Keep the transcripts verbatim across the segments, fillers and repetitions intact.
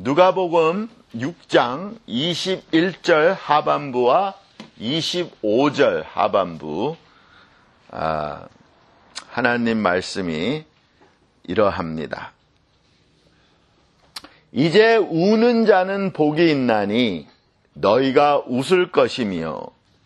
누가복음 육 장 이십일 절 하반부와 이십오 절 하반부, 아, 하나님 말씀이 이러합니다. 이제 우는 자는 복이 있나니 너희가 웃을 것이며,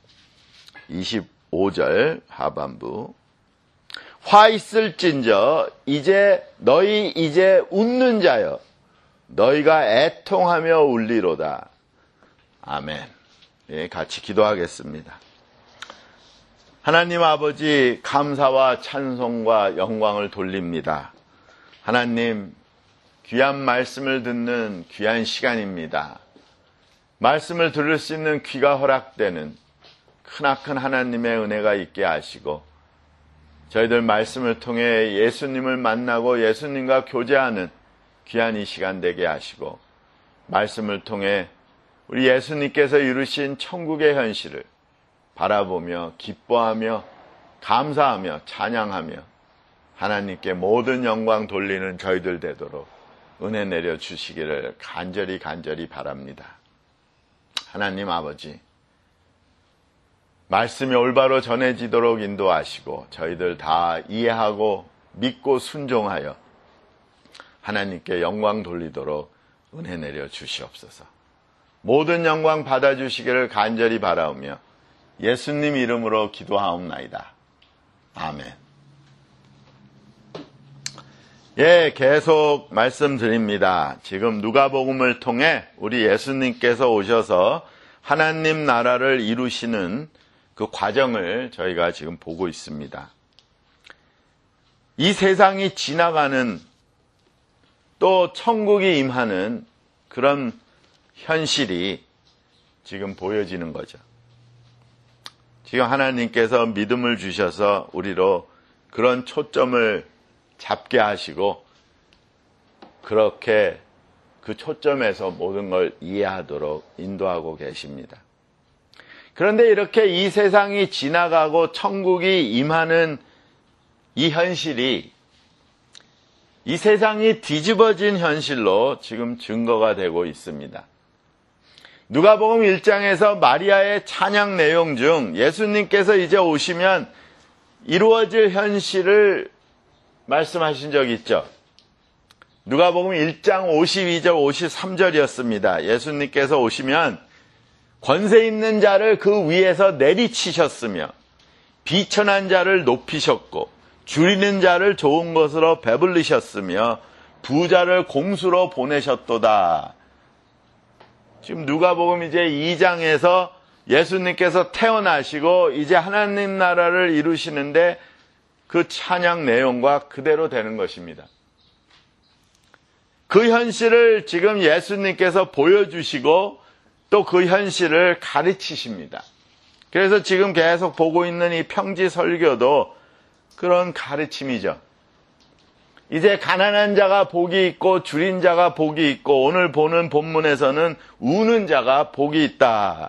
이십오 절 하반부, 화 있을진저 이제 너희 이제 웃는 자여 너희가 애통하며 울리로다. 아멘. 예, 같이 기도하겠습니다. 하나님 아버지, 감사와 찬송과 영광을 돌립니다. 하나님, 귀한 말씀을 듣는 귀한 시간입니다. 말씀을 들을 수 있는 귀가 허락되는 크나큰 하나님의 은혜가 있게 하시고, 저희들 말씀을 통해 예수님을 만나고 예수님과 교제하는 귀한 이 시간 되게 하시고, 말씀을 통해 우리 예수님께서 이루신 천국의 현실을 바라보며 기뻐하며 감사하며 찬양하며 하나님께 모든 영광 돌리는 저희들 되도록 은혜 내려 주시기를 간절히 간절히 바랍니다. 하나님 아버지, 말씀이 올바로 전해지도록 인도하시고 저희들 다 이해하고 믿고 순종하여 하나님께 영광 돌리도록 은혜 내려 주시옵소서. 모든 영광 받아주시기를 간절히 바라오며 예수님 이름으로 기도하옵나이다. 아멘. 예, 계속 말씀드립니다. 지금 누가복음을 통해 우리 예수님께서 오셔서 하나님 나라를 이루시는 그 과정을 저희가 지금 보고 있습니다. 이 세상이 지나가는, 또 천국이 임하는 그런 현실이 지금 보여지는 거죠. 지금 하나님께서 믿음을 주셔서 우리로 그런 초점을 잡게 하시고 그렇게 그 초점에서 모든 걸 이해하도록 인도하고 계십니다. 그런데 이렇게 이 세상이 지나가고 천국이 임하는 이 현실이 이 세상이 뒤집어진 현실로 지금 증거가 되고 있습니다. 누가복음 일 장에서 마리아의 찬양 내용 중 예수님께서 이제 오시면 이루어질 현실을 말씀하신 적이 있죠. 누가복음 일 장 오십이 절 오십삼 절이었습니다. 예수님께서 오시면 권세 있는 자를 그 위에서 내리치셨으며 비천한 자를 높이셨고 줄이는 자를 좋은 것으로 배불리셨으며 부자를 공수로 보내셨도다. 지금 누가복음 이제 이 장에서 예수님께서 태어나시고 이제 하나님 나라를 이루시는데 그 찬양 내용과 그대로 되는 것입니다. 그 현실을 지금 예수님께서 보여주시고 또 그 현실을 가르치십니다. 그래서 지금 계속 보고 있는 이 평지 설교도 그런 가르침이죠. 이제 가난한 자가 복이 있고 줄인 자가 복이 있고 오늘 보는 본문에서는 우는 자가 복이 있다.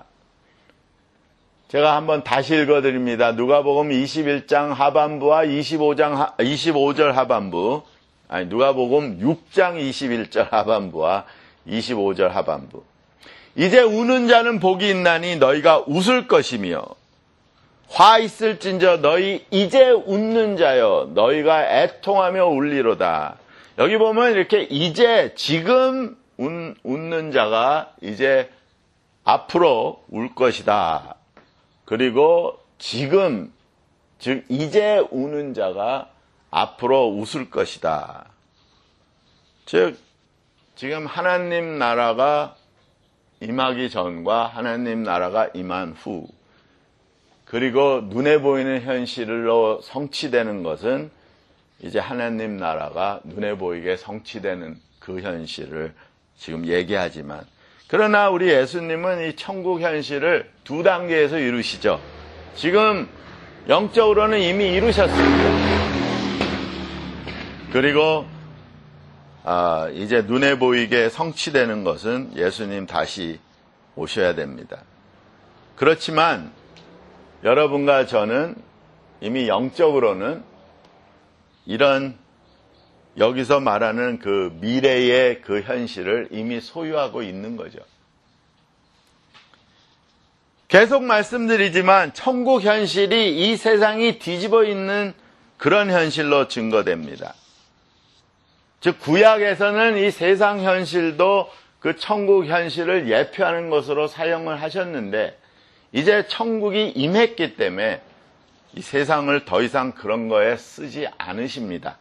제가 한번 다시 읽어드립니다. 누가복음 이십일 장 하반부와 이십오 장, 이십오 절 하반부, 아니 누가복음 육 장 이십일 절 하반부와 이십오 절 하반부. 이제 우는 자는 복이 있나니 너희가 웃을 것이며 화 있을진저 너희 이제 웃는 자여 너희가 애통하며 울리로다. 여기 보면 이렇게 이제 지금 웃, 웃는 자가 이제 앞으로 울 것이다. 그리고 지금 즉 이제 우는 자가 앞으로 웃을 것이다. 즉 지금 하나님 나라가 임하기 전과 하나님 나라가 임한 후, 그리고 눈에 보이는 현실로 성취되는 것은 이제 하나님 나라가 눈에 보이게 성취되는 그 현실을 지금 얘기하지만, 그러나 우리 예수님은 이 천국 현실을 두 단계에서 이루시죠. 지금 영적으로는 이미 이루셨습니다. 그리고 아, 이제 눈에 보이게 성취되는 것은 예수님 다시 오셔야 됩니다. 그렇지만 여러분과 저는 이미 영적으로는 이런 여기서 말하는 그 미래의 그 현실을 이미 소유하고 있는 거죠. 계속 말씀드리지만 천국 현실이 이 세상이 뒤집어 있는 그런 현실로 증거됩니다. 즉 구약에서는 이 세상 현실도 그 천국 현실을 예표하는 것으로 사용을 하셨는데 이제 천국이 임했기 때문에 이 세상을 더 이상 그런 거에 쓰지 않으십니다.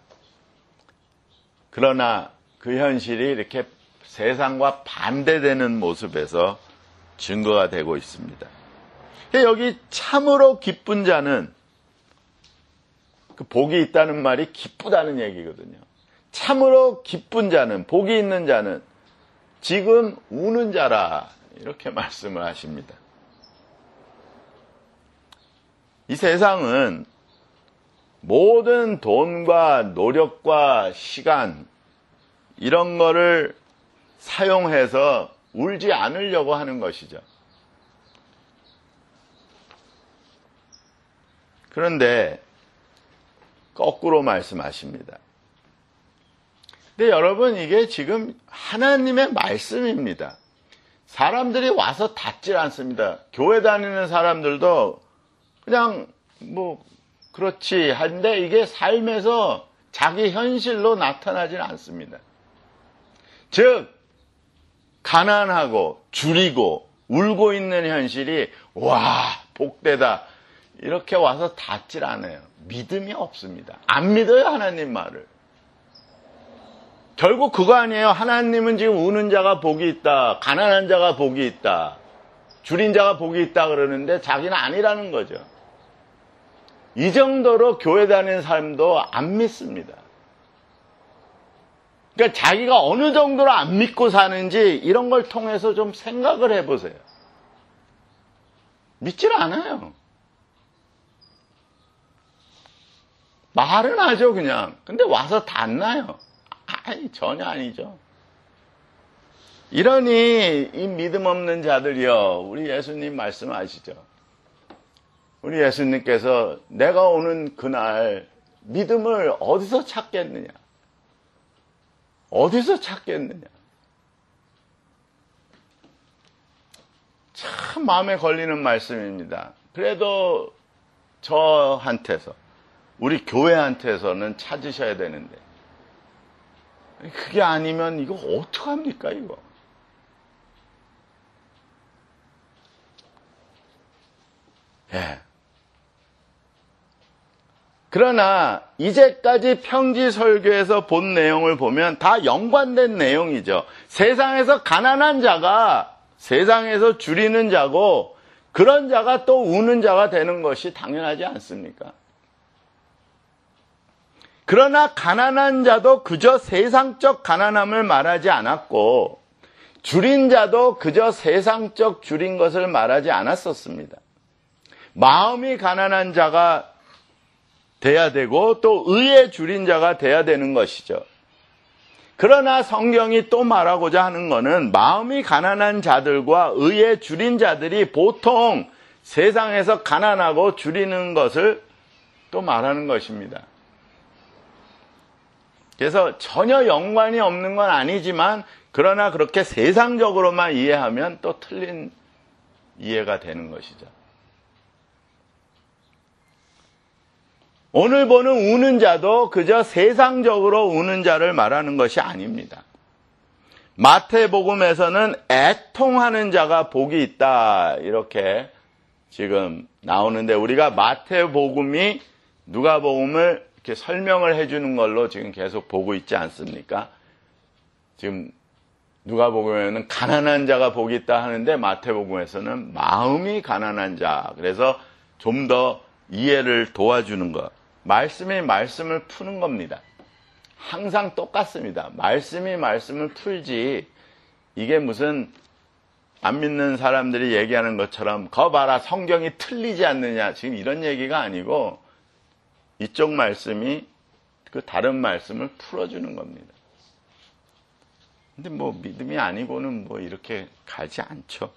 그러나 그 현실이 이렇게 세상과 반대되는 모습에서 증거가 되고 있습니다. 여기 참으로 기쁜 자는 그 복이 있다는 말이 기쁘다는 얘기거든요. 참으로 기쁜 자는, 복이 있는 자는 지금 우는 자라 이렇게 말씀을 하십니다. 이 세상은 모든 돈과 노력과 시간 이런 거를 사용해서 울지 않으려고 하는 것이죠. 그런데 거꾸로 말씀하십니다. 근데 여러분 이게 지금 하나님의 말씀입니다. 사람들이 와서 닿질 않습니다. 교회 다니는 사람들도 그냥 뭐 그렇지 한데 이게 삶에서 자기 현실로 나타나질 않습니다. 즉 가난하고 줄이고 울고 있는 현실이 와 복되다 이렇게 와서 닿질 않아요. 믿음이 없습니다. 안 믿어요 하나님 말을. 결국 그거 아니에요. 하나님은 지금 우는 자가 복이 있다. 가난한 자가 복이 있다. 줄인 자가 복이 있다 그러는데 자기는 아니라는 거죠. 이 정도로 교회 다니는 사람도 안 믿습니다. 그러니까 자기가 어느 정도로 안 믿고 사는지 이런 걸 통해서 좀 생각을 해보세요. 믿질 않아요. 말은 하죠 그냥. 근데 와서 닿나요? 아니 전혀 아니죠. 이러니 이 믿음 없는 자들이요. 우리 예수님 말씀하시죠. 우리 예수님께서 내가 오는 그날 믿음을 어디서 찾겠느냐? 어디서 찾겠느냐? 참 마음에 걸리는 말씀입니다. 그래도 저한테서 우리 교회한테서는 찾으셔야 되는데 그게 아니면 이거 어떡합니까 이거? 예. 그러나 이제까지 평지설교에서 본 내용을 보면 다 연관된 내용이죠. 세상에서 가난한 자가 세상에서 줄이는 자고 그런 자가 또 우는 자가 되는 것이 당연하지 않습니까? 그러나 가난한 자도 그저 세상적 가난함을 말하지 않았고 줄인 자도 그저 세상적 줄인 것을 말하지 않았었습니다. 마음이 가난한 자가 돼야 되고 또 의에 줄인 자가 돼야 되는 것이죠. 그러나 성경이 또 말하고자 하는 것은 마음이 가난한 자들과 의에 줄인 자들이 보통 세상에서 가난하고 줄이는 것을 또 말하는 것입니다. 그래서 전혀 연관이 없는 건 아니지만 그러나 그렇게 세상적으로만 이해하면 또 틀린 이해가 되는 것이죠. 오늘 보는 우는 자도 그저 세상적으로 우는 자를 말하는 것이 아닙니다. 마태복음에서는 애통하는 자가 복이 있다 이렇게 지금 나오는데 우리가 마태복음이 누가복음을 이렇게 설명을 해주는 걸로 지금 계속 보고 있지 않습니까? 지금 누가복음에는 가난한 자가 복이 있다 하는데 마태복음에서는 마음이 가난한 자. 그래서 좀 더 이해를 도와주는 것. 말씀이 말씀을 푸는 겁니다. 항상 똑같습니다. 말씀이 말씀을 풀지 이게 무슨 안 믿는 사람들이 얘기하는 것처럼 거 봐라 성경이 틀리지 않느냐 지금 이런 얘기가 아니고 이쪽 말씀이 그 다른 말씀을 풀어주는 겁니다. 근데 뭐 믿음이 아니고는 뭐 이렇게 가지 않죠.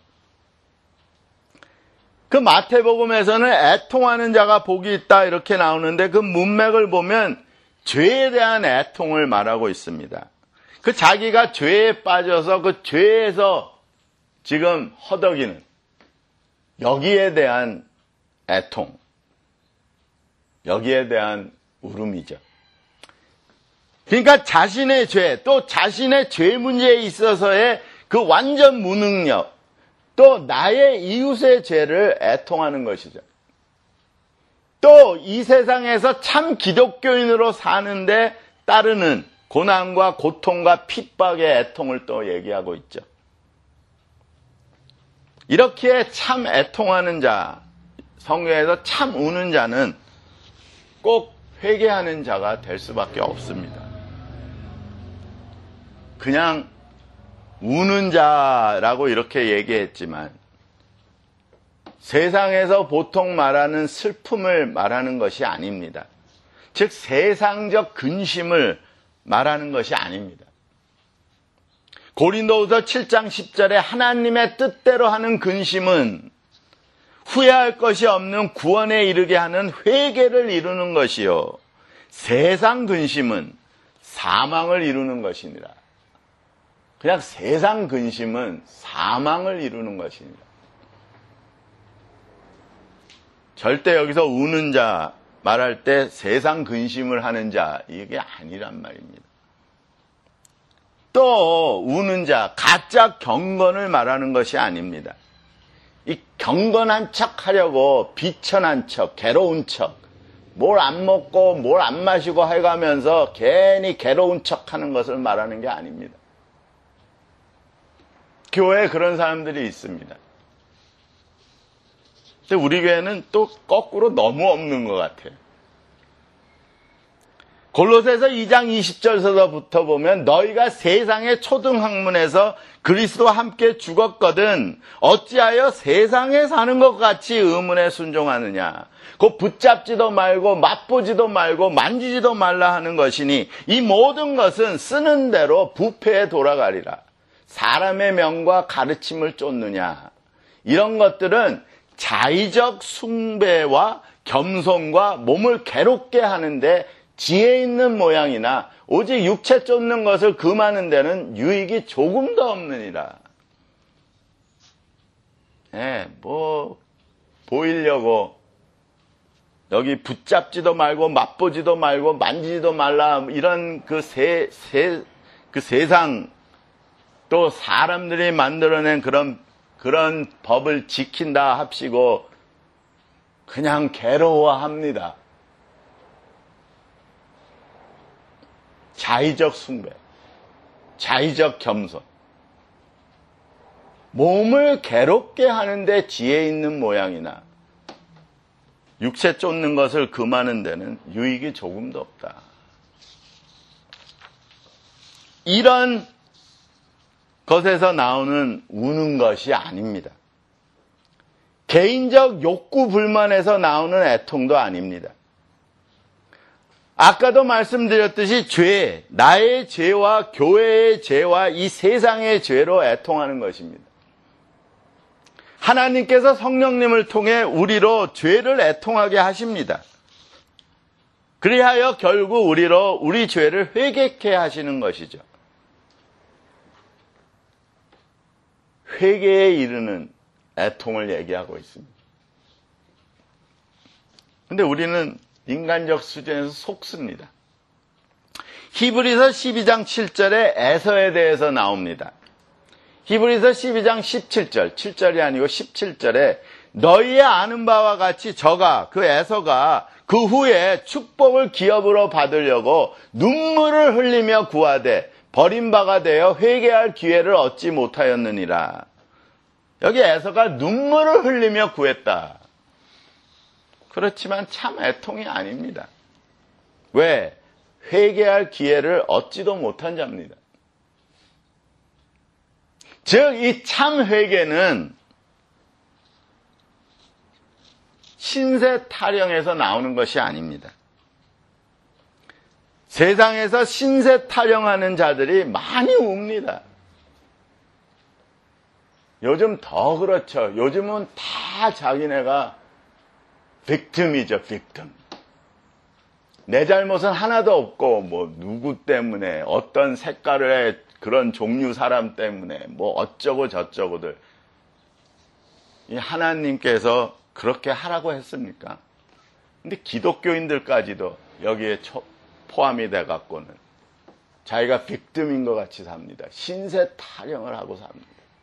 그 마태복음에서는 애통하는 자가 복이 있다 이렇게 나오는데 그 문맥을 보면 죄에 대한 애통을 말하고 있습니다. 그 자기가 죄에 빠져서 그 죄에서 지금 허덕이는 여기에 대한 애통, 여기에 대한 울음이죠. 그러니까 자신의 죄, 또 자신의 죄 문제에 있어서의 그 완전 무능력, 또 나의 이웃의 죄를 애통하는 것이죠. 또 이 세상에서 참 기독교인으로 사는데 따르는 고난과 고통과 핍박의 애통을 또 얘기하고 있죠. 이렇게 참 애통하는 자, 성경에서 참 우는 자는 꼭 회개하는 자가 될 수밖에 없습니다. 그냥 우는 자라고 이렇게 얘기했지만 세상에서 보통 말하는 슬픔을 말하는 것이 아닙니다. 즉 세상적 근심을 말하는 것이 아닙니다. 고린도후서 칠 장 십 절에 하나님의 뜻대로 하는 근심은 후회할 것이 없는 구원에 이르게 하는 회개를 이루는 것이요, 세상 근심은 사망을 이루는 것이니라. 그냥 세상 근심은 사망을 이루는 것입니다. 절대 여기서 우는 자 말할 때 세상 근심을 하는 자, 이게 아니란 말입니다. 또 우는 자, 가짜 경건을 말하는 것이 아닙니다. 이 경건한 척 하려고 비천한 척, 괴로운 척, 뭘 안 먹고 뭘 안 마시고 해가면서 괜히 괴로운 척 하는 것을 말하는 게 아닙니다. 교회에 그런 사람들이 있습니다. 근데 우리 교회는 또 거꾸로 너무 없는 것 같아요. 골로새서 이 장 이십 절서부터 보면 너희가 세상의 초등학문에서 그리스도와 함께 죽었거든 어찌하여 세상에 사는 것 같이 의문에 순종하느냐. 곧 붙잡지도 말고 맛보지도 말고 만지지도 말라 하는 것이니 이 모든 것은 쓰는 대로 부패에 돌아가리라. 사람의 명과 가르침을 쫓느냐. 이런 것들은 자의적 숭배와 겸손과 몸을 괴롭게 하는데 지혜 있는 모양이나 오직 육체 쫓는 것을 금하는 데는 유익이 조금도 없느니라. 예, 뭐 보이려고 여기 붙잡지도 말고 맛보지도 말고 만지지도 말라 이런 그 세, 세, 그 세상 또 사람들이 만들어낸 그런 그런 법을 지킨다 합시고 그냥 괴로워합니다. 자의적 숭배, 자의적 겸손, 몸을 괴롭게 하는데 지혜 있는 모양이나 육체 쫓는 것을 금하는 데는 유익이 조금도 없다. 이런 것에서 나오는 우는 것이 아닙니다. 개인적 욕구 불만에서 나오는 애통도 아닙니다. 아까도 말씀드렸듯이 죄, 나의 죄와 교회의 죄와 이 세상의 죄로 애통하는 것입니다. 하나님께서 성령님을 통해 우리로 죄를 애통하게 하십니다. 그리하여 결국 우리로 우리 죄를 회개케 하시는 것이죠. 회개에 이르는 애통을 얘기하고 있습니다. 근데 우리는 인간적 수준에서 속습니다. 히브리서 십이 장 칠 절에 에서에 대해서 나옵니다. 히브리서 십이 장 십칠 절, 칠 절이 아니고 십칠 절에 너희의 아는 바와 같이 저가, 그 에서가 그 후에 축복을 기업으로 받으려고 눈물을 흘리며 구하되 버림바가 되어 회개할 기회를 얻지 못하였느니라. 여기 에서가 눈물을 흘리며 구했다. 그렇지만 참 애통이 아닙니다. 왜? 회개할 기회를 얻지도 못한 자입니다. 즉, 이 참 회개는 신세 타령에서 나오는 것이 아닙니다. 세상에서 신세 타령하는 자들이 많이 웁니다. 요즘 더 그렇죠. 요즘은 다 자기네가 빅틈이죠, 빅틈. 내 잘못은 하나도 없고 뭐 누구 때문에 어떤 색깔의 그런 종류 사람 때문에 뭐 어쩌고 저쩌고들 이 하나님께서 그렇게 하라고 했습니까? 근데 기독교인들까지도 여기에 포함이 돼 갖고는 자기가 빅tim인 것 같이 삽니다. 신세 타령을 하고 삽니다.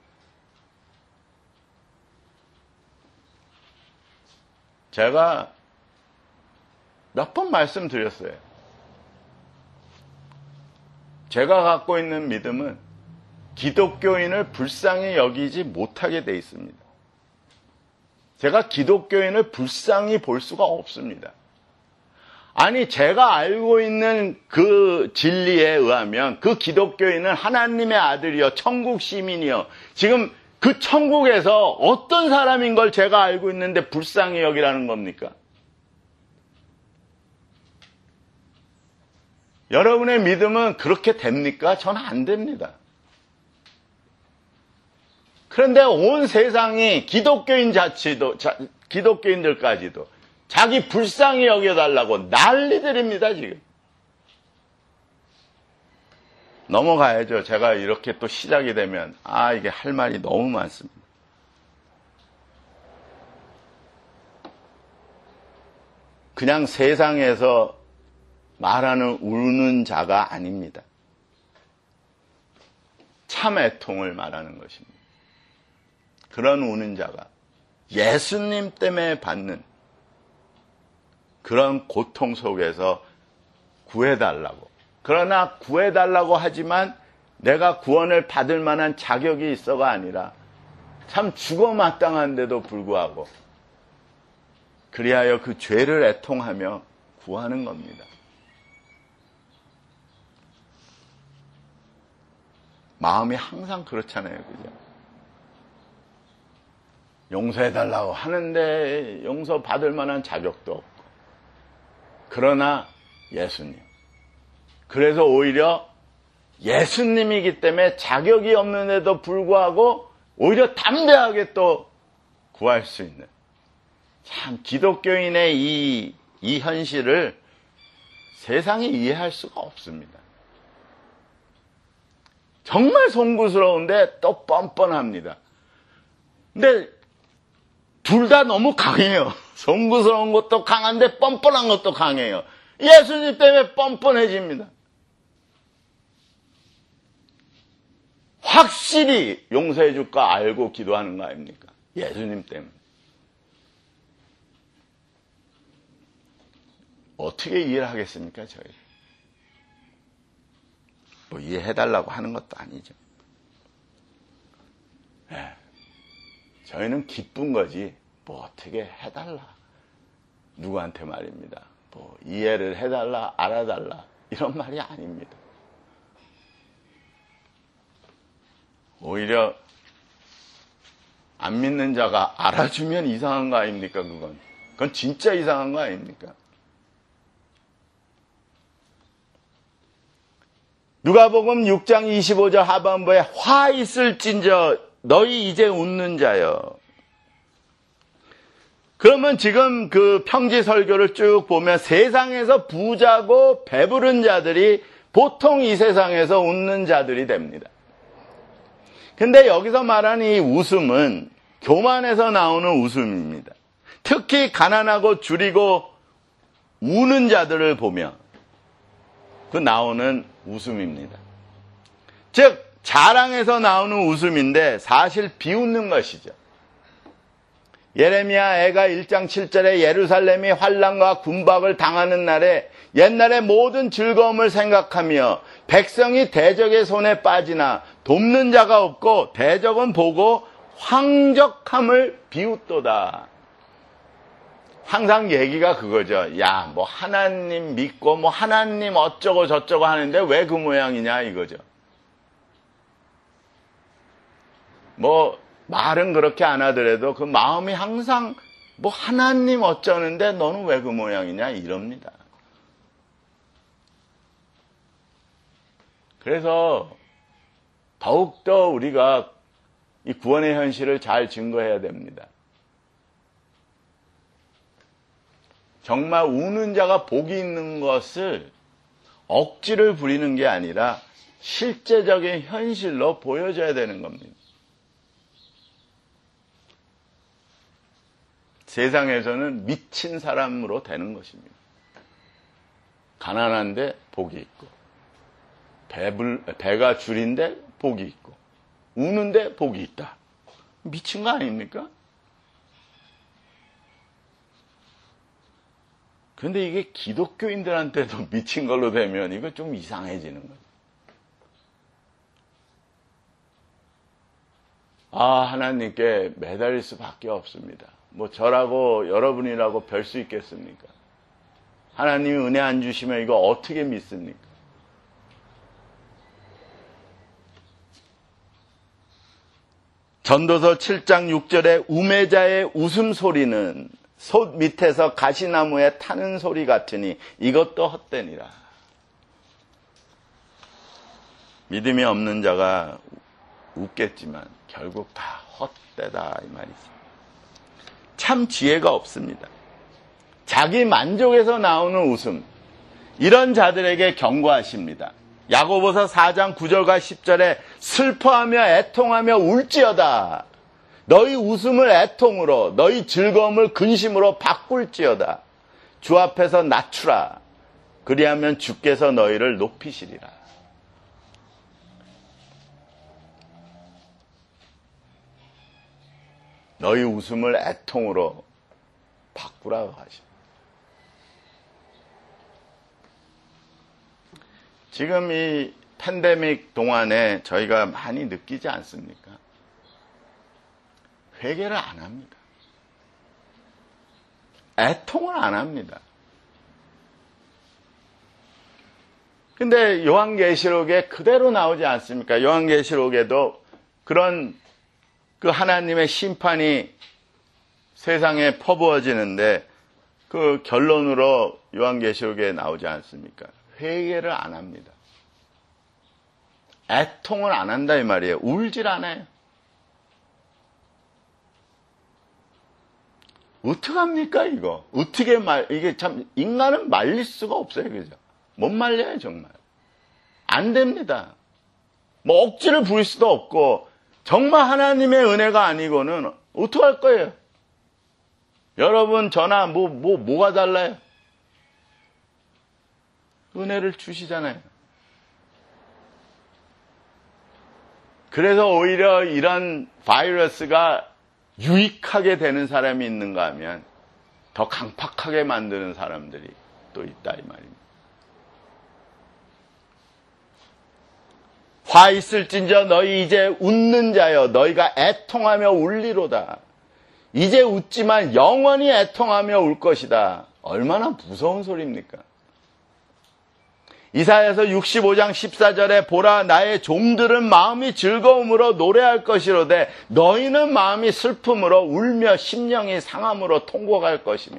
제가 몇 번 말씀드렸어요. 제가 갖고 있는 믿음은 기독교인을 불쌍히 여기지 못하게 돼 있습니다. 제가 기독교인을 불쌍히 볼 수가 없습니다. 아니, 제가 알고 있는 그 진리에 의하면 그 기독교인은 하나님의 아들이요, 천국 시민이요. 지금 그 천국에서 어떤 사람인 걸 제가 알고 있는데 불쌍히 여기라는 겁니까? 여러분의 믿음은 그렇게 됩니까? 전 안 됩니다. 그런데 온 세상이 기독교인 자치도, 자, 기독교인들까지도 자기 불쌍히 여겨달라고 난리들입니다, 지금. 넘어가야죠. 제가 이렇게 또 시작이 되면, 아, 이게 할 말이 너무 많습니다. 그냥 세상에서 말하는 우는 자가 아닙니다. 참 애통을 말하는 것입니다. 그런 우는 자가 예수님 때문에 받는 그런 고통 속에서 구해달라고. 그러나 구해달라고 하지만 내가 구원을 받을 만한 자격이 있어가 아니라 참 죽어 마땅한데도 불구하고 그리하여 그 죄를 애통하며 구하는 겁니다. 마음이 항상 그렇잖아요. 그죠? 용서해달라고 하는데 용서 받을 만한 자격도 없고. 그러나 예수님. 그래서 오히려 예수님이기 때문에 자격이 없는데도 불구하고 오히려 담대하게 또 구할 수 있는. 참 기독교인의 이, 이 현실을 세상이 이해할 수가 없습니다. 정말 송구스러운데 또 뻔뻔합니다. 근데 둘 다 너무 강해요. 송구스러운 것도 강한데 뻔뻔한 것도 강해요. 예수님 때문에 뻔뻔해집니다. 확실히 용서해 줄까 알고 기도하는 거 아닙니까? 예수님 때문에. 어떻게 이해를 하겠습니까, 저희? 뭐 이해해달라고 하는 것도 아니죠. 네. 저희는 기쁜 거지, 뭐 어떻게 해달라. 누구한테 말입니다. 뭐 이해를 해달라, 알아달라, 이런 말이 아닙니다. 오히려 안 믿는 자가 알아주면 이상한 거 아닙니까, 그건? 그건 진짜 이상한 거 아닙니까? 누가복음 육 장 이십오 절 하반부에 화 있을진저 너희 이제 웃는 자여. 그러면 지금 그 평지 설교를 쭉 보면 세상에서 부자고 배부른 자들이 보통 이 세상에서 웃는 자들이 됩니다. 근데 여기서 말하는 이 웃음은 교만에서 나오는 웃음입니다. 특히 가난하고 줄이고 우는 자들을 보면 그 나오는 웃음입니다. 즉 자랑에서 나오는 웃음인데 사실 비웃는 것이죠. 예레미야 애가 일 장 칠 절에 예루살렘이 환난과 군박을 당하는 날에 옛날의 모든 즐거움을 생각하며 백성이 대적의 손에 빠지나 돕는 자가 없고 대적은 보고 황적함을 비웃도다. 항상 얘기가 그거죠. 야, 뭐 하나님 믿고 뭐 하나님 어쩌고 저쩌고 하는데 왜 그 모양이냐 이거죠. 뭐 말은 그렇게 안 하더라도 그 마음이 항상 뭐 하나님 어쩌는데 너는 왜 그 모양이냐 이럽니다. 그래서 더욱더 우리가 이 구원의 현실을 잘 증거해야 됩니다. 정말 우는 자가 복이 있는 것을 억지를 부리는 게 아니라 실제적인 현실로 보여줘야 되는 겁니다. 세상에서는 미친 사람으로 되는 것입니다. 가난한데 복이 있고, 배불, 배가 줄인데 복이 있고, 우는데 복이 있다. 미친 거 아닙니까? 그런데 이게 기독교인들한테도 미친 걸로 되면 이거 좀 이상해지는 거예요. 아, 하나님께 매달릴 수밖에 없습니다. 뭐 저라고 여러분이라고 별 수 있겠습니까? 하나님이 은혜 안 주시면 이거 어떻게 믿습니까? 전도서 칠 장 육 절에 우매자의 웃음소리는 솥 밑에서 가시나무에 타는 소리 같으니 이것도 헛되니라. 믿음이 없는 자가 웃겠지만 결국 다 헛되다 이 말이죠. 참 지혜가 없습니다. 자기 만족에서 나오는 웃음, 이런 자들에게 경고하십니다. 야고보서 사 장 구 절과 십 절에 슬퍼하며 애통하며 울지어다. 너희 웃음을 애통으로, 너희 즐거움을 근심으로 바꿀지어다. 주 앞에서 낮추라. 그리하면 주께서 너희를 높이시리라. 너희 웃음을 애통으로 바꾸라고 하십니다. 지금 이 팬데믹 동안에 저희가 많이 느끼지 않습니까? 회개를 안 합니다. 애통을 안 합니다. 근데 요한계시록에 그대로 나오지 않습니까? 요한계시록에도 그런 그 하나님의 심판이 세상에 퍼부어지는데 그 결론으로 요한계시록에 나오지 않습니까? 회개를 안 합니다. 애통을 안 한다 이 말이에요. 울질 않아요. 어떡합니까 이거? 어떻게 말, 이게 참 인간은 말릴 수가 없어요. 그죠? 못 말려요 정말. 안 됩니다. 뭐 억지를 부릴 수도 없고 정말 하나님의 은혜가 아니고는 어떡할 거예요? 여러분 저나 뭐, 뭐, 뭐가 달라요? 은혜를 주시잖아요. 그래서 오히려 이런 바이러스가 유익하게 되는 사람이 있는가 하면 더 강팍하게 만드는 사람들이 또 있다 이 말입니다. 화 있을진저 너희 이제 웃는 자여 너희가 애통하며 울리로다. 이제 웃지만 영원히 애통하며 울 것이다. 얼마나 무서운 소리입니까? 이사야서 육십오 장 십사 절에 보라 나의 종들은 마음이 즐거움으로 노래할 것이로되 너희는 마음이 슬픔으로 울며 심령이 상함으로 통곡할 것이며.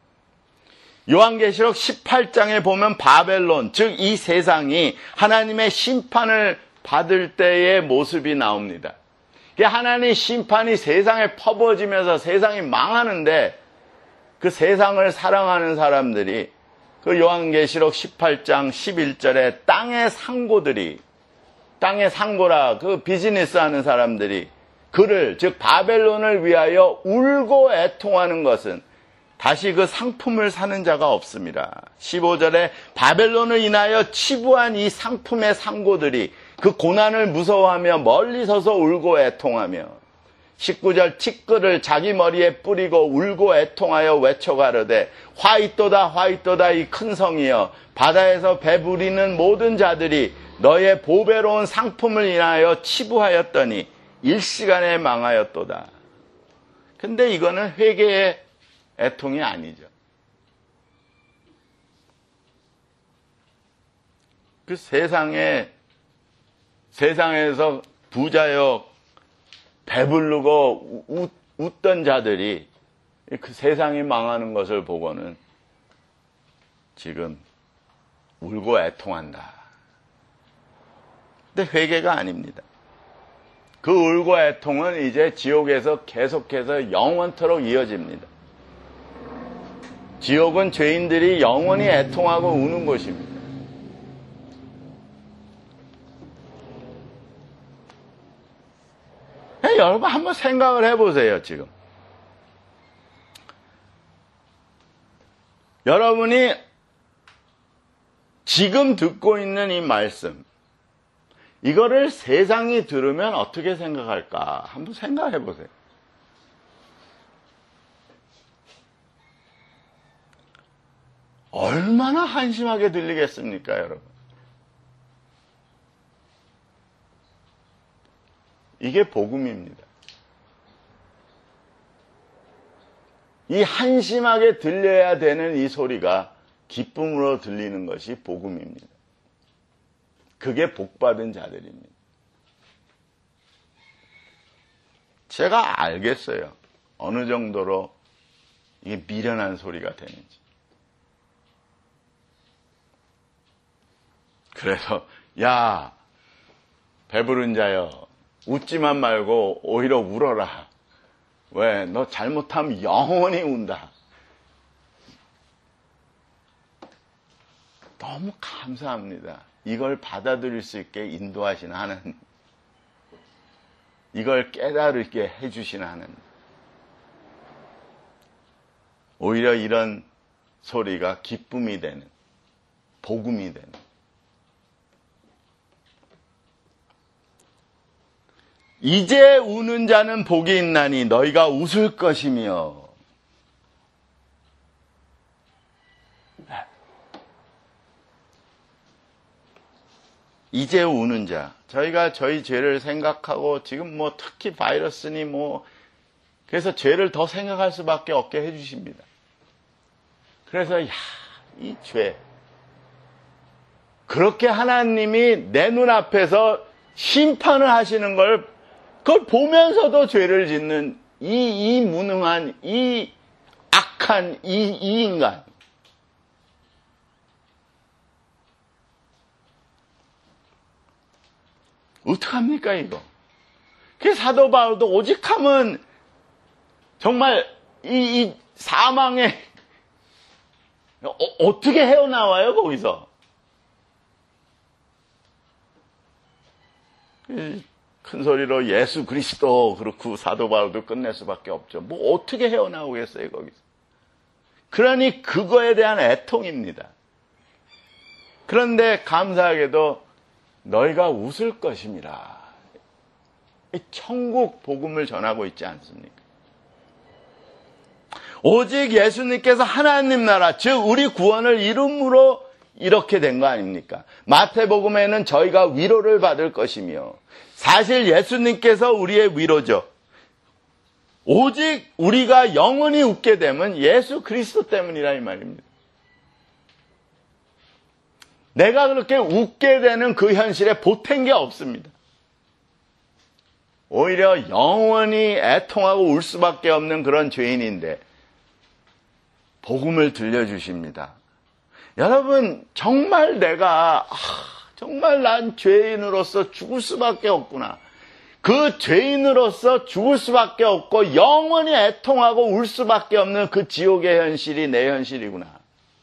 요한계시록 십팔 장에 보면 바벨론, 즉 이 세상이 하나님의 심판을 받을 때의 모습이 나옵니다. 하나님의 심판이 세상에 퍼부어지면서 세상이 망하는데 그 세상을 사랑하는 사람들이 그 요한계시록 십팔 장 십일 절에 땅의 상고들이, 땅의 상고라 그 비즈니스 하는 사람들이 그를, 즉 바벨론을 위하여 울고 애통하는 것은 다시 그 상품을 사는 자가 없습니다. 십오 절에 바벨론을 인하여 치부한 이 상품의 상고들이 그 고난을 무서워하며 멀리 서서 울고 애통하며, 십구 절 티끌을 자기 머리에 뿌리고 울고 애통하여 외쳐가르되 화 있도다 화 있도다 이 큰 성이여 바다에서 배부리는 모든 자들이 너의 보배로운 상품을 인하여 치부하였더니 일시간에 망하였도다. 근데 이거는 회개의 애통이 아니죠. 그 세상에 세상에서 부자여 배부르고 웃, 웃던 자들이 그 세상이 망하는 것을 보고는 지금 울고 애통한다. 근데 회개가 아닙니다. 그 울고 애통은 이제 지옥에서 계속해서 영원토록 이어집니다. 지옥은 죄인들이 영원히 애통하고 우는 곳입니다. 여러분 한번 생각을 해보세요. 지금 여러분이 지금 듣고 있는 이 말씀, 이거를 세상이 들으면 어떻게 생각할까? 한번 생각해 보세요. 얼마나 한심하게 들리겠습니까, 여러분? 이게 복음입니다. 이 한심하게 들려야 되는 이 소리가 기쁨으로 들리는 것이 복음입니다. 그게 복받은 자들입니다. 제가 알겠어요. 어느 정도로 이게 미련한 소리가 되는지. 그래서 야, 배부른 자여, 웃지만 말고 오히려 울어라. 왜? 너 잘못하면 영원히 운다. 너무 감사합니다. 이걸 받아들일 수 있게 인도하시는 하나님, 이걸 깨달게 해주시는 하나님. 오히려 이런 소리가 기쁨이 되는, 복음이 되는. 이제 우는 자는 복이 있나니 너희가 웃을 것이며. 이제 우는 자. 저희가 저희 죄를 생각하고 지금 뭐 특히 바이러스니 뭐 그래서 죄를 더 생각할 수밖에 없게 해주십니다. 그래서 야, 이 죄. 그렇게 하나님이 내 눈앞에서 심판을 하시는 걸 그걸 보면서도 죄를 짓는 이, 이 무능한, 이 악한 이, 이 인간. 어떡합니까, 이거? 그 사도 바울도 오직 하면 정말 이, 이 사망에 어, 어떻게 헤어나와요, 거기서? 큰 소리로 예수 그리스도 그렇고 사도 바울도 끝낼 수밖에 없죠. 뭐 어떻게 헤어나오겠어요, 거기서? 그러니 그거에 대한 애통입니다. 그런데 감사하게도 너희가 웃을 것임이라. 천국 복음을 전하고 있지 않습니까? 오직 예수님께서 하나님 나라, 즉 우리 구원을 이름으로 이렇게 된 거 아닙니까? 마태복음에는 저희가 위로를 받을 것이며, 사실 예수님께서 우리의 위로죠. 오직 우리가 영원히 웃게 되면 예수 그리스도 때문이라 이 말입니다. 내가 그렇게 웃게 되는 그 현실에 보탠 게 없습니다. 오히려 영원히 애통하고 울 수밖에 없는 그런 죄인인데 복음을 들려주십니다. 여러분, 정말 내가 아, 정말 난 죄인으로서 죽을 수밖에 없구나. 그 죄인으로서 죽을 수밖에 없고 영원히 애통하고 울 수밖에 없는 그 지옥의 현실이 내 현실이구나.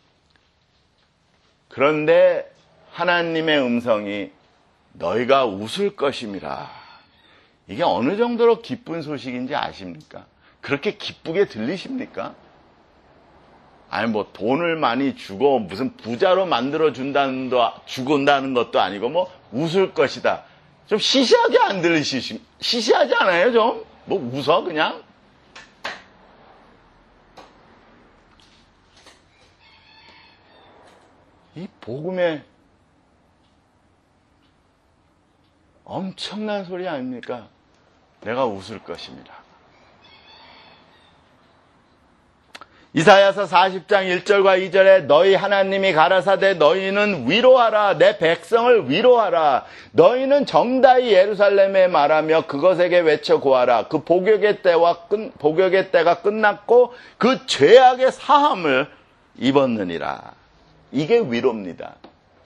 그런데 하나님의 음성이 너희가 웃을 것임이라. 이게 어느 정도로 기쁜 소식인지 아십니까? 그렇게 기쁘게 들리십니까? 아니 뭐 돈을 많이 주고 무슨 부자로 만들어 준다는 거 주건다는 것도 아니고 뭐 웃을 것이다. 좀 시시하게 안 들리시 시시하지 않아요? 좀 뭐 웃어 그냥. 이 복음의 엄청난 소리 아닙니까? 내가 웃을 것입니다. 이사야서 사십 장 일 절과 이 절에 너희 하나님이 가라사대 너희는 위로하라. 내 백성을 위로하라. 너희는 정다이 예루살렘에 말하며 그것에게 외쳐 고하라. 그 복역의 때와 끝, 복역의 때가 끝났고 그 죄악의 사함을 입었느니라. 이게 위로입니다.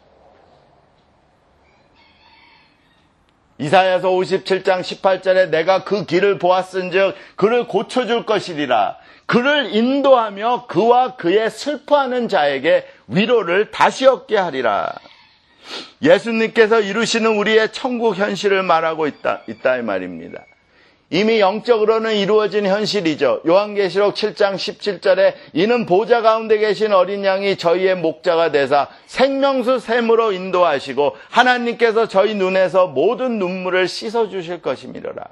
이사야서 오십칠 장 십팔 절에 내가 그 길을 보았은즉 그를 고쳐줄 것이리라. 그를 인도하며 그와 그의 슬퍼하는 자에게 위로를 다시 얻게 하리라. 예수님께서 이루시는 우리의 천국 현실을 말하고 있다, 있다 이 말입니다. 이미 영적으로는 이루어진 현실이죠. 요한계시록 칠 장 십칠 절에 이는 보좌 가운데 계신 어린 양이 저희의 목자가 되사 생명수 샘으로 인도하시고 하나님께서 저희 눈에서 모든 눈물을 씻어주실 것이미러라.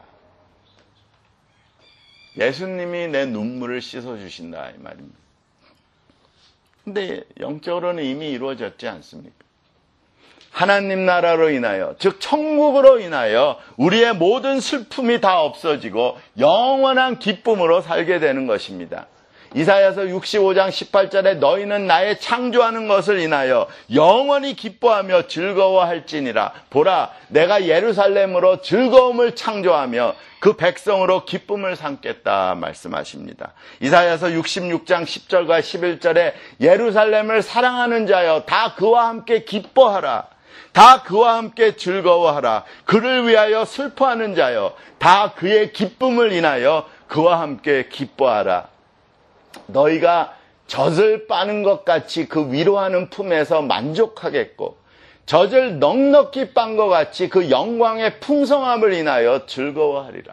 예수님이 내 눈물을 씻어주신다 이 말입니다. 근데 영적으로는 이미 이루어졌지 않습니까? 하나님 나라로 인하여, 즉 천국으로 인하여 우리의 모든 슬픔이 다 없어지고 영원한 기쁨으로 살게 되는 것입니다. 이사야서 육십오 장 십팔 절에 너희는 나의 창조하는 것을 인하여 영원히 기뻐하며 즐거워할지니라. 보라, 내가 예루살렘으로 즐거움을 창조하며 그 백성으로 기쁨을 삼겠다 말씀하십니다. 이사야서 육십육 장 십 절과 십일 절에 예루살렘을 사랑하는 자여 다 그와 함께 기뻐하라. 다 그와 함께 즐거워하라. 그를 위하여 슬퍼하는 자여 다 그의 기쁨을 인하여 그와 함께 기뻐하라. 너희가 젖을 빠는 것 같이 그 위로하는 품에서 만족하겠고 젖을 넉넉히 빤 것 같이 그 영광의 풍성함을 인하여 즐거워하리라.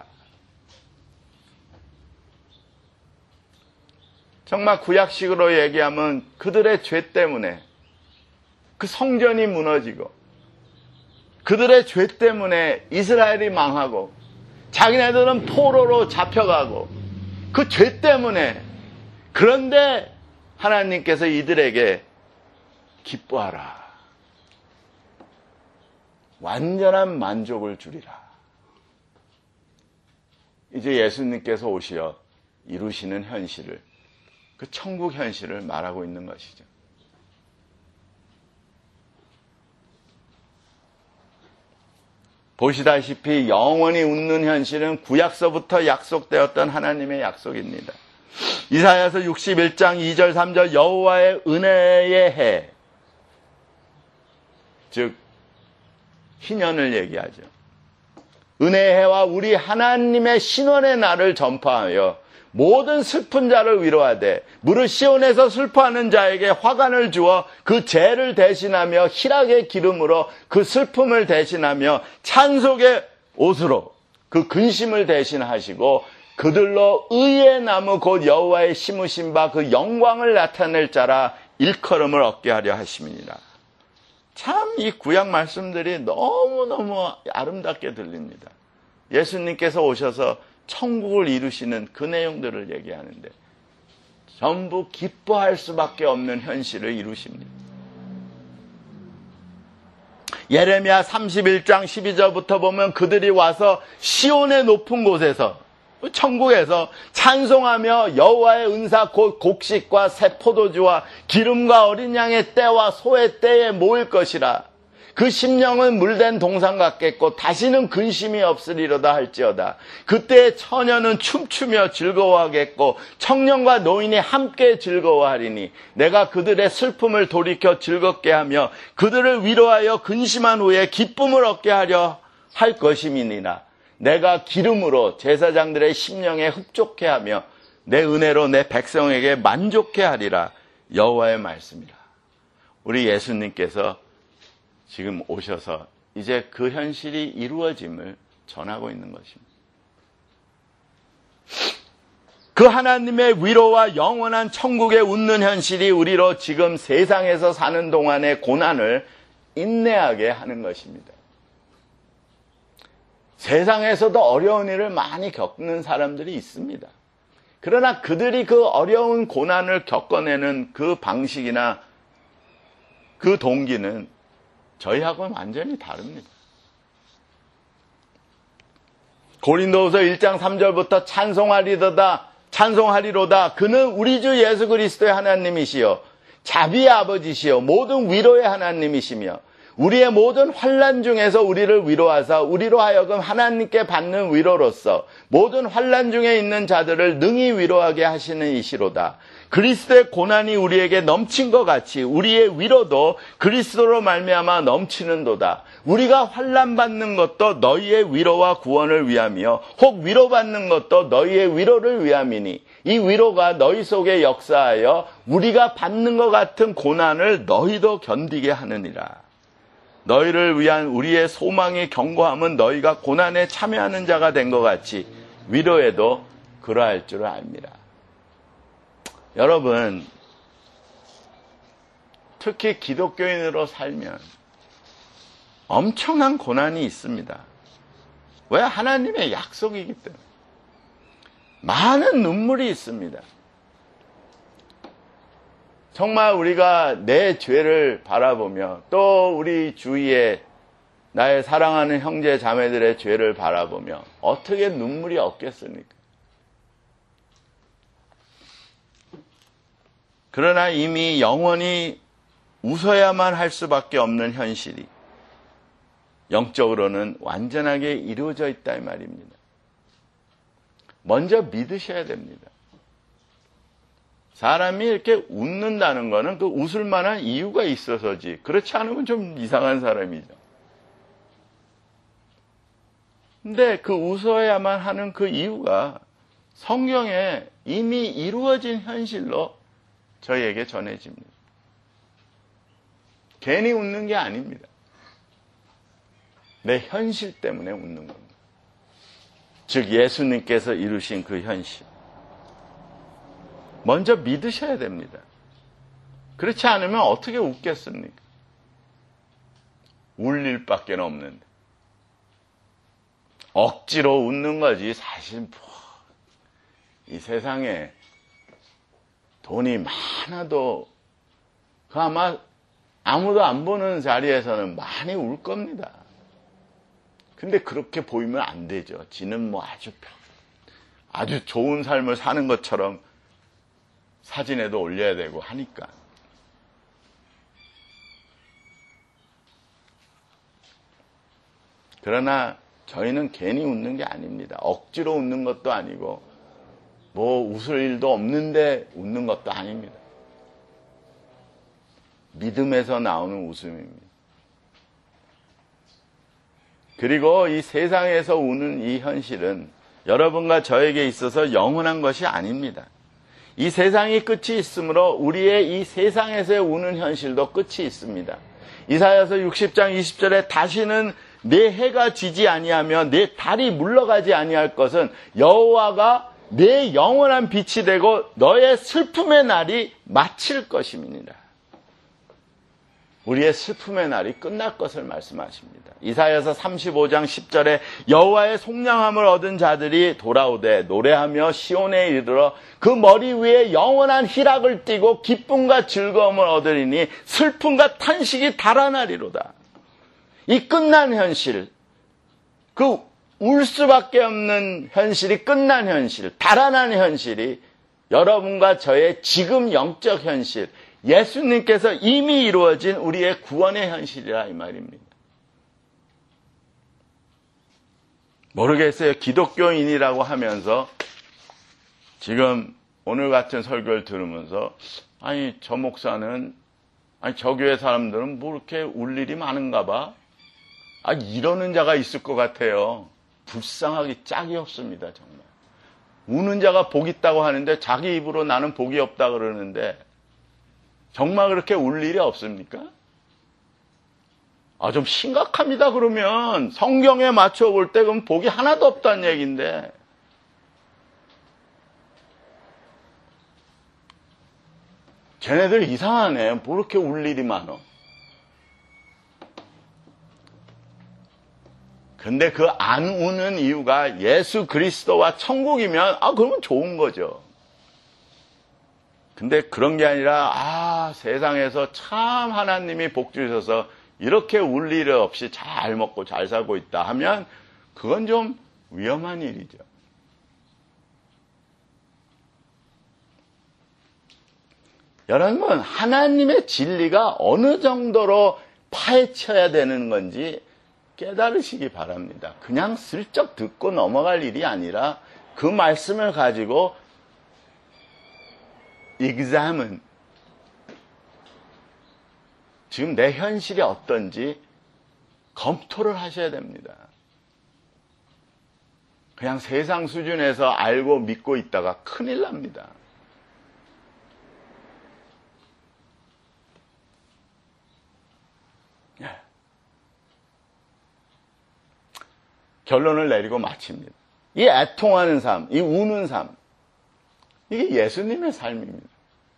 정말 구약식으로 얘기하면 그들의 죄 때문에 그 성전이 무너지고 그들의 죄 때문에 이스라엘이 망하고 자기네들은 포로로 잡혀가고 그 죄 때문에, 그런데 하나님께서 이들에게 기뻐하라. 완전한 만족을 주리라. 이제 예수님께서 오시어 이루시는 현실을, 그 천국 현실을 말하고 있는 것이죠. 보시다시피 영원히 웃는 현실은 구약서부터 약속되었던 하나님의 약속입니다. 이사야서 육십일 장 이 절 삼 절 여호와의 은혜의 해, 즉 희년을 얘기하죠. 은혜의 해와 우리 하나님의 신원의 날을 전파하여 모든 슬픈 자를 위로하되 무릇 시온에서 슬퍼하는 자에게 화관을 주어 그 죄를 대신하며 희락의 기름으로 그 슬픔을 대신하며 찬송의 옷으로 그 근심을 대신하시고 그들로 의의 나무 곧 여호와의 심으신 바 그 영광을 나타낼 자라 일컬음을 얻게 하려 하심이니라. 참 이 구약 말씀들이 너무너무 아름답게 들립니다. 예수님께서 오셔서 천국을 이루시는 그 내용들을 얘기하는데 전부 기뻐할 수밖에 없는 현실을 이루십니다. 예레미야 삼십일 장 십이 절부터 보면 그들이 와서 시온의 높은 곳에서, 천국에서 찬송하며 여호와의 은사 곧 곡식과 새 포도주와 기름과 어린 양의 떼와 소의 떼에 모일 것이라. 그 심령은 물된 동상 같겠고 다시는 근심이 없으리로다 할지어다. 그때 처녀는 춤추며 즐거워하겠고 청년과 노인이 함께 즐거워하리니 내가 그들의 슬픔을 돌이켜 즐겁게 하며 그들을 위로하여 근심한 후에 기쁨을 얻게 하려 할 것임이니라. 내가 기름으로 제사장들의 심령에 흡족해 하며 내 은혜로 내 백성에게 만족해 하리라. 여호와의 말씀이라. 우리 예수님께서 지금 오셔서 이제 그 현실이 이루어짐을 전하고 있는 것입니다. 그 하나님의 위로와 영원한 천국의 웃는 현실이 우리로 지금 세상에서 사는 동안의 고난을 인내하게 하는 것입니다. 세상에서도 어려운 일을 많이 겪는 사람들이 있습니다. 그러나 그들이 그 어려운 고난을 겪어내는 그 방식이나 그 동기는 저희하고는 완전히 다릅니다. 고린도후서 일 장 삼 절부터 찬송하리로다 찬송하리로다 그는 우리 주 예수 그리스도의 하나님이시요 자비의 아버지시요 모든 위로의 하나님이시며 우리의 모든 환난 중에서 우리를 위로하사 우리로 하여금 하나님께 받는 위로로서 모든 환난 중에 있는 자들을 능히 위로하게 하시는 이시로다. 그리스도의 고난이 우리에게 넘친 것 같이 우리의 위로도 그리스도로 말미암아 넘치는도다. 우리가 환난 받는 것도 너희의 위로와 구원을 위함이요 혹 위로받는 것도 너희의 위로를 위함이니 이 위로가 너희 속에 역사하여 우리가 받는 것 같은 고난을 너희도 견디게 하느니라. 너희를 위한 우리의 소망의 견고함은 너희가 고난에 참여하는 자가 된 것 같이 위로에도 그러할 줄을 압니다. 여러분, 특히 기독교인으로 살면 엄청난 고난이 있습니다. 왜? 하나님의 약속이기 때문에. 많은 눈물이 있습니다. 정말 우리가 내 죄를 바라보며 또 우리 주위에 나의 사랑하는 형제 자매들의 죄를 바라보며 어떻게 눈물이 없겠습니까? 그러나 이미 영원히 웃어야만 할 수밖에 없는 현실이 영적으로는 완전하게 이루어져 있다 이 말입니다. 먼저 믿으셔야 됩니다. 사람이 이렇게 웃는다는 것은 그 웃을 만한 이유가 있어서지 그렇지 않으면 좀 이상한 사람이죠. 근데 그 웃어야만 하는 그 이유가 성경에 이미 이루어진 현실로 저희에게 전해집니다. 괜히 웃는 게 아닙니다. 내 현실 때문에 웃는 겁니다. 즉 예수님께서 이루신 그 현실. 먼저 믿으셔야 됩니다. 그렇지 않으면 어떻게 웃겠습니까? 울 일밖에 없는데. 억지로 웃는 거지. 사실 뭐 이 세상에 돈이 많아도 그 아마 아무도 안 보는 자리에서는 많이 울 겁니다. 근데 그렇게 보이면 안 되죠. 지는 뭐 아주 아주 좋은 삶을 사는 것처럼 사진에도 올려야 되고 하니까. 그러나 저희는 괜히 웃는 게 아닙니다. 억지로 웃는 것도 아니고 뭐 웃을 일도 없는데 웃는 것도 아닙니다. 믿음에서 나오는 웃음입니다. 그리고 이 세상에서 우는 이 현실은 여러분과 저에게 있어서 영원한 것이 아닙니다. 이 세상이 끝이 있으므로 우리의 이 세상에서의 우는 현실도 끝이 있습니다. 이사야서 육십 장 이십 절에 다시는 내 해가 지지 아니하며 내 달이 물러가지 아니할 것은 여호와가 내 영원한 빛이 되고 너의 슬픔의 날이 마칠 것임이니라. 우리의 슬픔의 날이 끝날 것을 말씀하십니다. 이사야서 삼십오 장 십 절에 여호와의 속량함을 얻은 자들이 돌아오되 노래하며 시온에 이르러 그 머리 위에 영원한 희락을 띠고 기쁨과 즐거움을 얻으리니 슬픔과 탄식이 달아나리로다. 이 끝난 현실, 그 울 수밖에 없는 현실이 끝난 현실, 달아난 현실이 여러분과 저의 지금 영적 현실, 예수님께서 이미 이루어진 우리의 구원의 현실이라 이 말입니다. 모르겠어요. 기독교인이라고 하면서 지금 오늘 같은 설교를 들으면서 아니 저 목사는 아니 저 교회 사람들은 뭐 이렇게 울 일이 많은가 봐. 아 이러는 자가 있을 것 같아요. 불쌍하기 짝이 없습니다. 정말. 우는 자가 복 있다고 하는데 자기 입으로 나는 복이 없다 그러는데 정말 그렇게 울 일이 없습니까? 아, 좀 심각합니다, 그러면. 성경에 맞춰볼 때 그럼 복이 하나도 없다는 얘기인데. 쟤네들 이상하네. 뭐 이렇게 울 일이 많어. 근데 그 안 우는 이유가 예수 그리스도와 천국이면, 아, 그러면 좋은 거죠. 근데 그런 게 아니라 아 세상에서 참 하나님이 복 주셔서 이렇게 울 일 없이 잘 먹고 잘 살고 있다 하면 그건 좀 위험한 일이죠. 여러분 하나님의 진리가 어느 정도로 파헤쳐야 되는 건지 깨달으시기 바랍니다. 그냥 슬쩍 듣고 넘어갈 일이 아니라 그 말씀을 가지고 examine, 지금 내 현실이 어떤지 검토를 하셔야 됩니다. 그냥 세상 수준에서 알고 믿고 있다가 큰일 납니다. 예. 결론을 내리고 마칩니다. 이 애통하는 삶, 이 우는 삶, 이게 예수님의 삶입니다.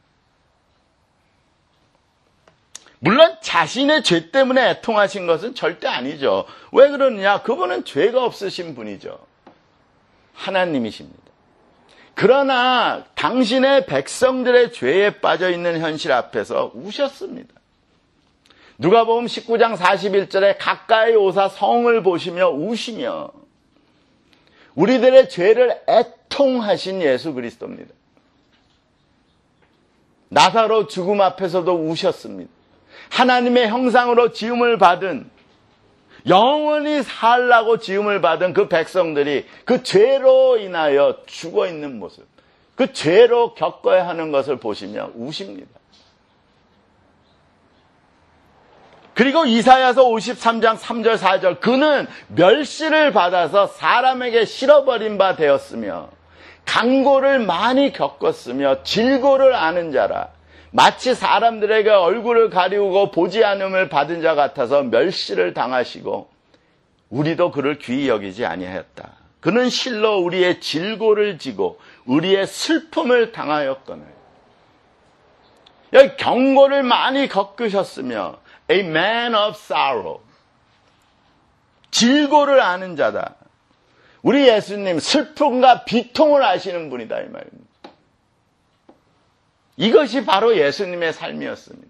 물론 자신의 죄 때문에 애통하신 것은 절대 아니죠. 왜 그러느냐? 그분은 죄가 없으신 분이죠. 하나님이십니다. 그러나 당신의 백성들의 죄에 빠져 있는 현실 앞에서 우셨습니다. 누가복음 십구 장 사십일 절에 가까이 오사 성을 보시며 우시며 우리들의 죄를 애통하신 예수 그리스도입니다. 나사로 죽음 앞에서도 우셨습니다. 하나님의 형상으로 지음을 받은, 영원히 살라고 지음을 받은 그 백성들이 그 죄로 인하여 죽어 있는 모습, 그 죄로 겪어야 하는 것을 보시며 우십니다. 그리고 이사야서 오십삼 장 삼 절 사 절, 그는 멸시를 받아서 사람에게 실어버린 바 되었으며 강고를 많이 겪었으며 질고를 아는 자라. 마치 사람들에게 얼굴을 가리우고 보지 않음을 받은 자 같아서 멸시를 당하시고 우리도 그를 귀히 여기지 아니하였다. 그는 실로 우리의 질고를 지고 우리의 슬픔을 당하였거늘. 여기 경고를 많이 겪으셨으며 A man of sorrow, 질고를 아는 자다. 우리 예수님 슬픔과 비통을 아시는 분이다 이 말입니다. 이것이 바로 예수님의 삶이었습니다.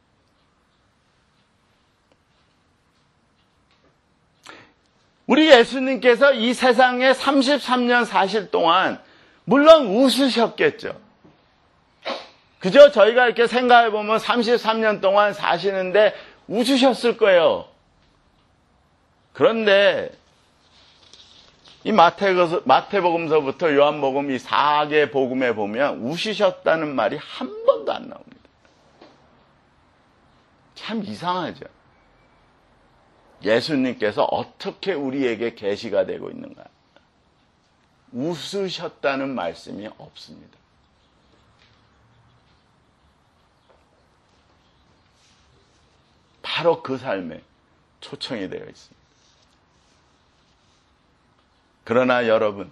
우리 예수님께서 이 세상에 삼십삼 년 사실 동안 물론 웃으셨겠죠. 그저 저희가 이렇게 생각해 보면 삼십삼 년 동안 사시는데 웃으셨을 거예요. 그런데 이 마태복음서부터 요한복음 이 사 개 복음에 보면 우시셨다는 말이 한 번도 안 나옵니다. 참 이상하죠. 예수님께서 어떻게 우리에게 계시가 되고 있는가? 웃으셨다는 말씀이 없습니다. 바로 그 삶에 초청이 되어 있습니다. 그러나 여러분,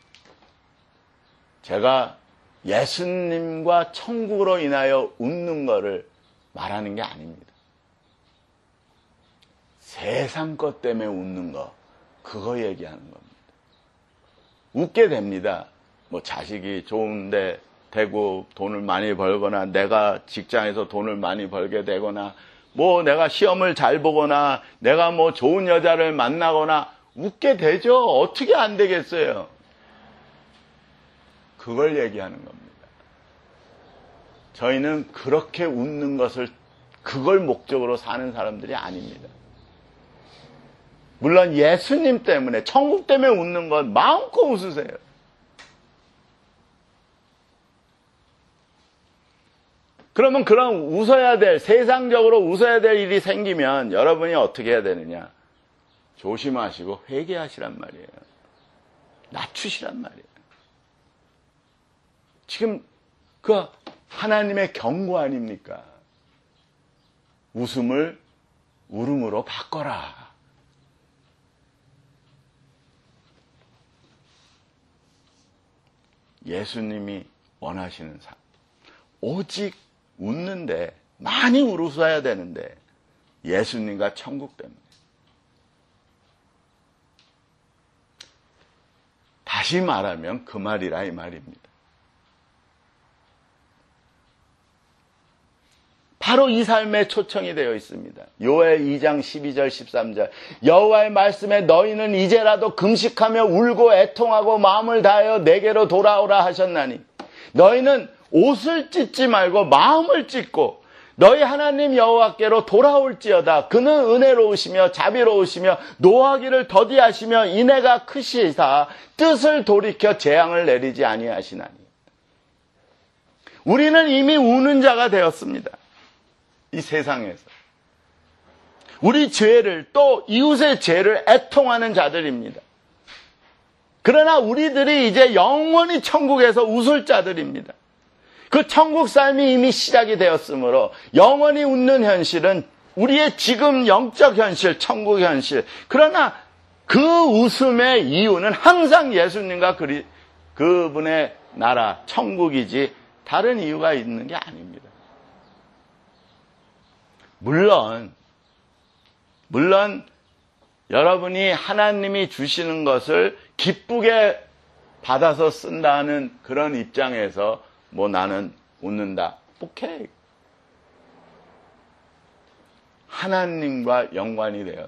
제가 예수님과 천국으로 인하여 웃는 것을 말하는 게 아닙니다. 세상 것 때문에 웃는 거, 그거 얘기하는 겁니다. 웃게 됩니다. 뭐 자식이 좋은데 되고 돈을 많이 벌거나 내가 직장에서 돈을 많이 벌게 되거나 뭐 내가 시험을 잘 보거나 내가 뭐 좋은 여자를 만나거나 웃게 되죠. 어떻게 안 되겠어요? 그걸 얘기하는 겁니다. 저희는 그렇게 웃는 것을, 그걸 목적으로 사는 사람들이 아닙니다. 물론 예수님 때문에, 천국 때문에 웃는 건 마음껏 웃으세요. 그러면 그런 웃어야 될, 세상적으로 웃어야 될 일이 생기면 여러분이 어떻게 해야 되느냐? 조심하시고 회개하시란 말이에요. 낮추시란 말이에요. 지금 그 하나님의 경고 아닙니까? 웃음을 울음으로 바꿔라. 예수님이 원하시는 삶. 오직 웃는데, 많이 웃어야 되는데 예수님과 천국 때문에. 다시 말하면 그 말이라 이 말입니다. 바로 이 삶에 초청이 되어 있습니다. 요엘 이 장 십이 절 십삼 절, 여호와의 말씀에 너희는 이제라도 금식하며 울고 애통하고 마음을 다하여 내게로 돌아오라 하셨나니, 너희는 옷을 찢지 말고 마음을 찢고 너희 하나님 여호와께로 돌아올지어다. 그는 은혜로우시며 자비로우시며 노하기를 더디하시며 인애가 크시사 뜻을 돌이켜 재앙을 내리지 아니하시나니. 우리는 이미 우는 자가 되었습니다. 이 세상에서. 우리 죄를 또 이웃의 죄를 애통하는 자들입니다. 그러나 우리들이 이제 영원히 천국에서 웃을 자들입니다. 그 천국 삶이 이미 시작이 되었으므로 영원히 웃는 현실은 우리의 지금 영적 현실, 천국 현실. 그러나 그 웃음의 이유는 항상 예수님과 그리, 그분의 나라, 천국이지 다른 이유가 있는 게 아닙니다. 물론 물론 여러분이 하나님이 주시는 것을 기쁘게 받아서 쓴다는 그런 입장에서 뭐 나는 웃는다. 오케이. 하나님과 연관이 되어서.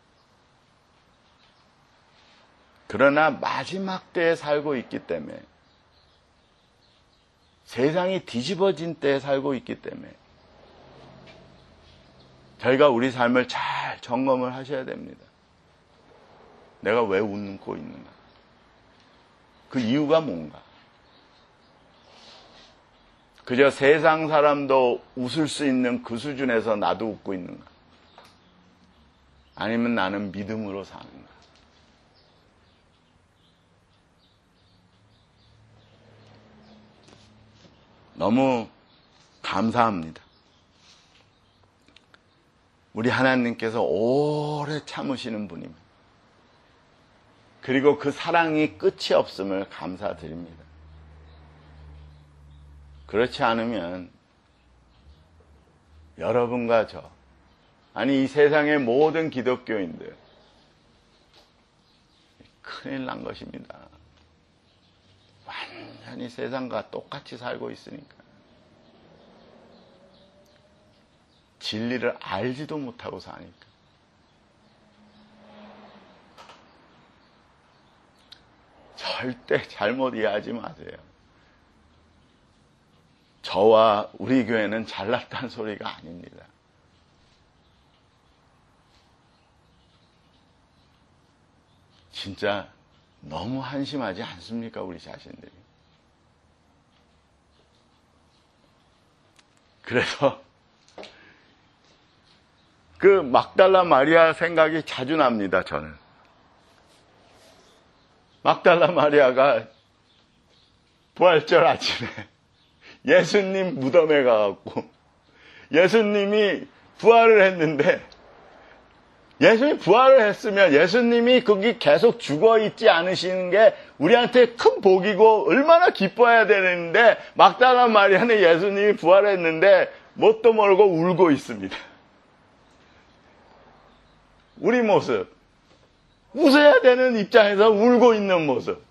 그러나 마지막 때에 살고 있기 때문에, 세상이 뒤집어진 때에 살고 있기 때문에 저희가 우리 삶을 잘 점검을 하셔야 됩니다. 내가 왜 웃고 있는가? 그 이유가 뭔가? 그저 세상 사람도 웃을 수 있는 그 수준에서 나도 웃고 있는가? 아니면 나는 믿음으로 사는가? 너무 감사합니다. 우리 하나님께서 오래 참으시는 분입니다. 그리고 그 사랑이 끝이 없음을 감사드립니다. 그렇지 않으면 여러분과 저, 아니 이 세상의 모든 기독교인들 큰일 난 것입니다. 완전히 세상과 똑같이 살고 있으니까 진리를 알지도 못하고 사니까. 절대 잘못 이해하지 마세요. 저와 우리 교회는 잘났다는 소리가 아닙니다. 진짜 너무 한심하지 않습니까, 우리 자신들이? 그래서 그 막달라 마리아 생각이 자주 납니다, 저는. 막달라 마리아가 부활절 아침에 예수님 무덤에 가갖고 예수님이 부활을 했는데, 예수님이 부활을 했으면 예수님이 거기 계속 죽어있지 않으시는 게 우리한테 큰 복이고 얼마나 기뻐해야 되는데, 막달라 마리아는 예수님이 부활했는데 뭣도 모르고 울고 있습니다. 우리 모습, 웃어야 되는 입장에서 울고 있는 모습.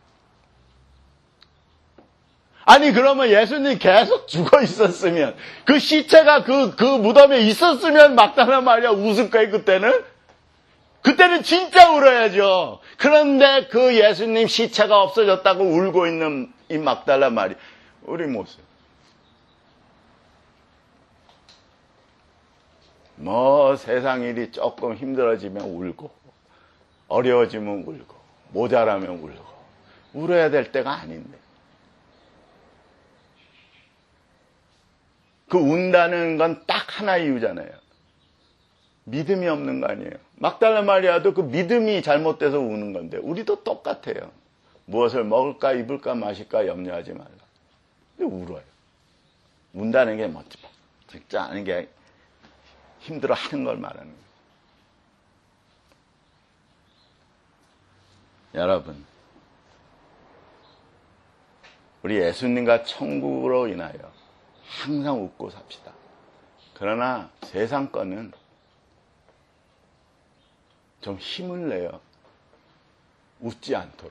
아니 그러면 예수님 계속 죽어 있었으면, 그 시체가 그, 그 무덤에 있었으면 막달라 마리아 웃을 거예요. 그때는 그때는 진짜 울어야죠. 그런데 그 예수님 시체가 없어졌다고 울고 있는 이 막달라 마리아, 우리 모습. 뭐 세상 일이 조금 힘들어지면 울고, 어려워지면 울고, 모자라면 울고, 울어야 될 때가 아닌데. 그 운다는 건 딱 하나 이유잖아요. 믿음이 없는 거 아니에요. 막달라 마리아도 그 믿음이 잘못돼서 우는 건데, 우리도 똑같아요. 무엇을 먹을까, 입을까, 마실까 염려하지 말라. 근데 울어요. 운다는 게 뭐지? 진짜 아는 게 힘들어 하는 걸 말하는 거예요. 여러분, 우리 예수님과 천국으로 인하여 항상 웃고 삽시다. 그러나 세상 거는 좀 힘을 내요. 웃지 않도록.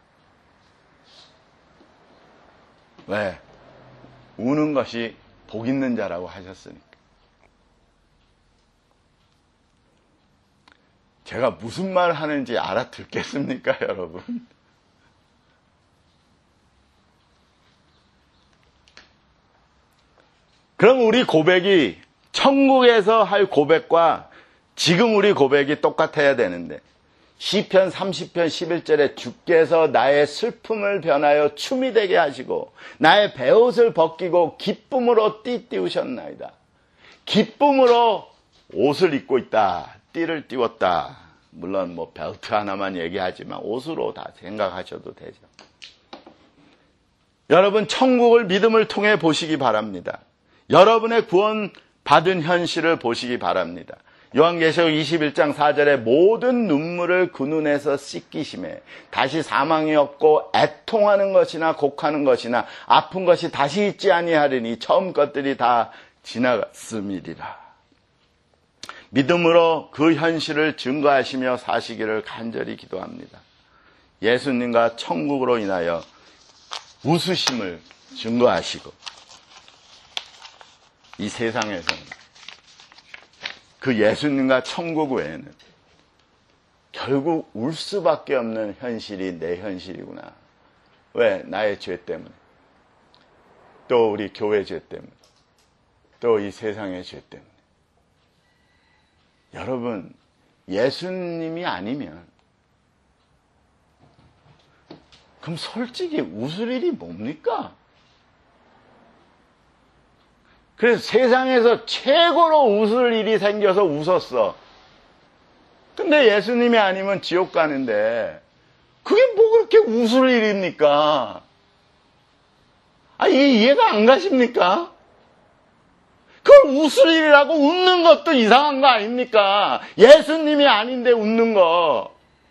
왜? 우는 것이 복 있는 자라고 하셨으니까. 제가 무슨 말 하는지 알아듣겠습니까, 여러분? 그럼 우리 고백이 천국에서 할 고백과 지금 우리 고백이 똑같아야 되는데, 시편 삼십 편 십일 절에 주께서 나의 슬픔을 변하여 춤이 되게 하시고 나의 베옷을 벗기고 기쁨으로 띠띠우셨나이다. 기쁨으로 옷을 입고 있다. 띠를 띠웠다. 물론 뭐 벨트 하나만 얘기하지만 옷으로 다 생각하셔도 되죠. 여러분, 천국을 믿음을 통해 보시기 바랍니다. 여러분의 구원 받은 현실을 보시기 바랍니다. 요한계시록 이십일 장 사 절에 모든 눈물을 그 눈에서 씻기심에 다시 사망이 없고 애통하는 것이나 곡하는 것이나 아픈 것이 다시 있지 아니하리니 처음 것들이 다 지나갔음이리라. 믿음으로 그 현실을 증거하시며 사시기를 간절히 기도합니다. 예수님과 천국으로 인하여 웃으심을 증거하시고 이 세상에서는 그 예수님과 천국 외에는 결국 울 수밖에 없는 현실이 내 현실이구나. 왜? 나의 죄 때문에. 또 우리 교회 죄 때문에. 또 이 세상의 죄 때문에. 여러분, 예수님이 아니면 그럼 솔직히 웃을 일이 뭡니까? 그래서 세상에서 최고로 웃을 일이 생겨서 웃었어. 근데 예수님이 아니면 지옥 가는데 그게 뭐 그렇게 웃을 일입니까? 아, 이게 이해가 안 가십니까? 그걸 웃을 일이라고 웃는 것도 이상한 거 아닙니까? 예수님이 아닌데 웃는 거.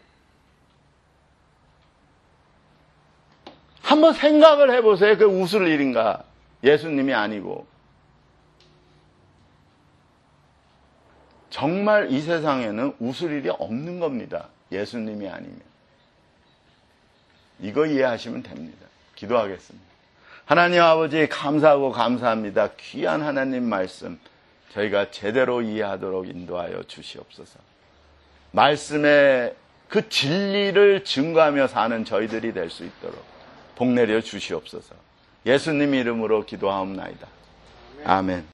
한번 생각을 해보세요. 그 웃을 일인가? 예수님이 아니고. 정말 이 세상에는 웃을 일이 없는 겁니다. 예수님이 아니면. 이거 이해하시면 됩니다. 기도하겠습니다. 하나님 아버지, 감사하고 감사합니다. 귀한 하나님 말씀 저희가 제대로 이해하도록 인도하여 주시옵소서. 말씀의 그 진리를 증거하며 사는 저희들이 될 수 있도록 복 내려 주시옵소서. 예수님 이름으로 기도하옵나이다. 아멘.